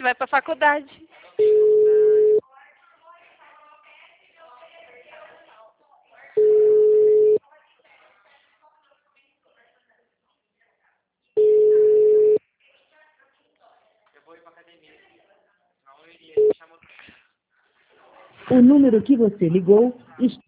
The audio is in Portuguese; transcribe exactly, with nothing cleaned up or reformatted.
vai pra faculdade. Eu vou ir pra academia. Senão eu iria chamar. O número que você ligou está